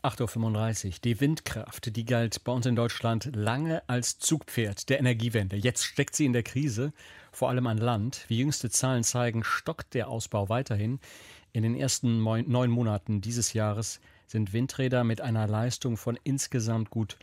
8:35 Uhr. Die Windkraft, die galt bei uns in Deutschland lange als Zugpferd der Energiewende. Jetzt steckt sie in der Krise, vor allem an Land. Wie jüngste Zahlen zeigen, stockt der Ausbau weiterhin. In den ersten 9 Monaten dieses Jahres sind Windräder mit einer Leistung von insgesamt gut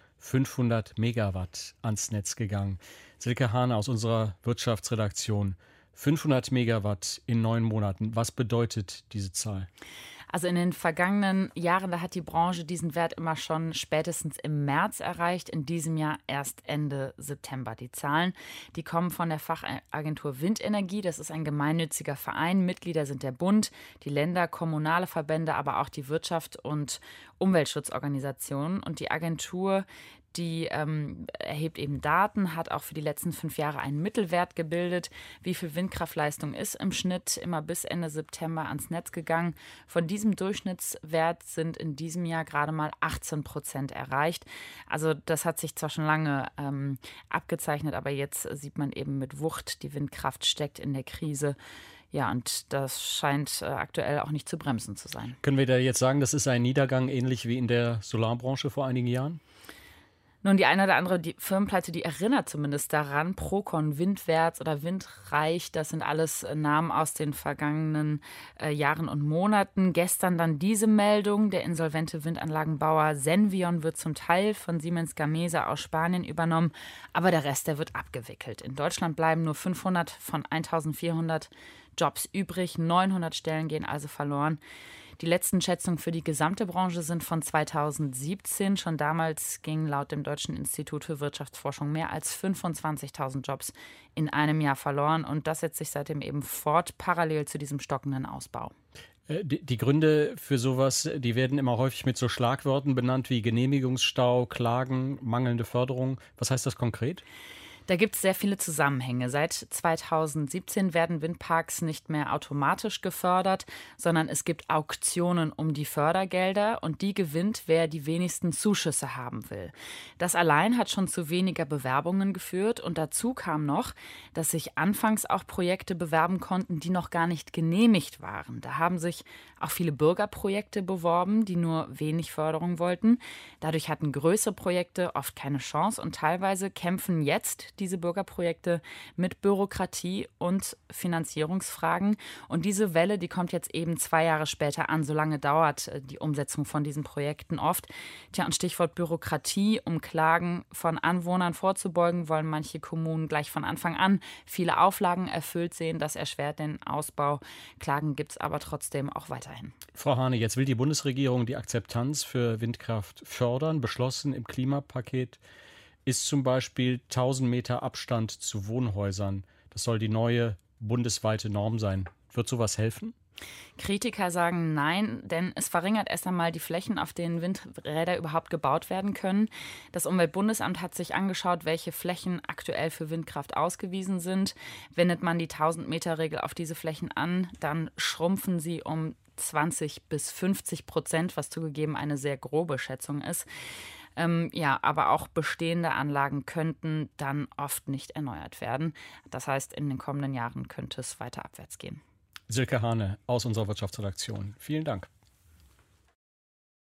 500 Megawatt ans Netz gegangen. Silke Hahn aus unserer Wirtschaftsredaktion. 500 Megawatt in 9 Monaten. Was bedeutet diese Zahl? Also in den vergangenen Jahren, da hat die Branche diesen Wert immer schon spätestens im März erreicht, in diesem Jahr erst Ende September. Die Zahlen, die kommen von der Fachagentur Windenergie. Das ist ein gemeinnütziger Verein. Mitglieder sind der Bund, die Länder, kommunale Verbände, aber auch die Wirtschaft und Umweltschutzorganisationen. Und die Agentur, die erhebt eben Daten, hat auch für die letzten 5 Jahre einen Mittelwert gebildet, wie viel Windkraftleistung ist im Schnitt immer bis Ende September ans Netz gegangen. Von diesem Durchschnittswert sind in diesem Jahr gerade mal 18% erreicht. Also das hat sich zwar schon lange abgezeichnet, aber jetzt sieht man eben mit Wucht, die Windkraft steckt in der Krise. Ja, und das scheint aktuell auch nicht zu bremsen zu sein. Können wir da jetzt sagen, das ist ein Niedergang ähnlich wie in der Solarbranche vor einigen Jahren? Nun, die eine oder andere Firmenpleite, die erinnert zumindest daran. Procon, Windwärts oder Windreich, das sind alles Namen aus den vergangenen Jahren und Monaten. Gestern dann diese Meldung, der insolvente Windanlagenbauer Senvion wird zum Teil von Siemens Gamesa aus Spanien übernommen, aber der Rest, der wird abgewickelt. In Deutschland bleiben nur 500 von 1400 Jobs übrig, 900 Stellen gehen also verloren. Die letzten Schätzungen für die gesamte Branche sind von 2017. Schon damals gingen laut dem Deutschen Institut für Wirtschaftsforschung mehr als 25.000 Jobs in einem Jahr verloren. Und das setzt sich seitdem eben fort, parallel zu diesem stockenden Ausbau. Die Gründe für sowas, die werden immer häufig mit so Schlagwörtern benannt wie Genehmigungsstau, Klagen, mangelnde Förderung. Was heißt das konkret? Da gibt es sehr viele Zusammenhänge. Seit 2017 werden Windparks nicht mehr automatisch gefördert, sondern es gibt Auktionen um die Fördergelder und die gewinnt, wer die wenigsten Zuschüsse haben will. Das allein hat schon zu weniger Bewerbungen geführt und dazu kam noch, dass sich anfangs auch Projekte bewerben konnten, die noch gar nicht genehmigt waren. Da haben sich auch viele Bürgerprojekte beworben, die nur wenig Förderung wollten. Dadurch hatten größere Projekte oft keine Chance und teilweise kämpfen jetzt diese Bürgerprojekte mit Bürokratie und Finanzierungsfragen. Und diese Welle, die kommt jetzt eben 2 Jahre später an. So lange dauert die Umsetzung von diesen Projekten oft. Tja, und Stichwort Bürokratie, um Klagen von Anwohnern vorzubeugen, wollen manche Kommunen gleich von Anfang an viele Auflagen erfüllt sehen. Das erschwert den Ausbau. Klagen gibt es aber trotzdem auch weiterhin. Frau Hahne, jetzt will die Bundesregierung die Akzeptanz für Windkraft fördern. Beschlossen im Klimapaket ist zum Beispiel 1000 Meter Abstand zu Wohnhäusern. Das soll die neue bundesweite Norm sein. Wird sowas helfen? Kritiker sagen nein, denn es verringert erst einmal die Flächen, auf denen Windräder überhaupt gebaut werden können. Das Umweltbundesamt hat sich angeschaut, welche Flächen aktuell für Windkraft ausgewiesen sind. Wendet man die 1000-Meter-Regel auf diese Flächen an, dann schrumpfen sie um 20-50%, was zugegeben eine sehr grobe Schätzung ist. Aber auch bestehende Anlagen könnten dann oft nicht erneuert werden. Das heißt, in den kommenden Jahren könnte es weiter abwärts gehen. Silke Hahne aus unserer Wirtschaftsredaktion. Vielen Dank.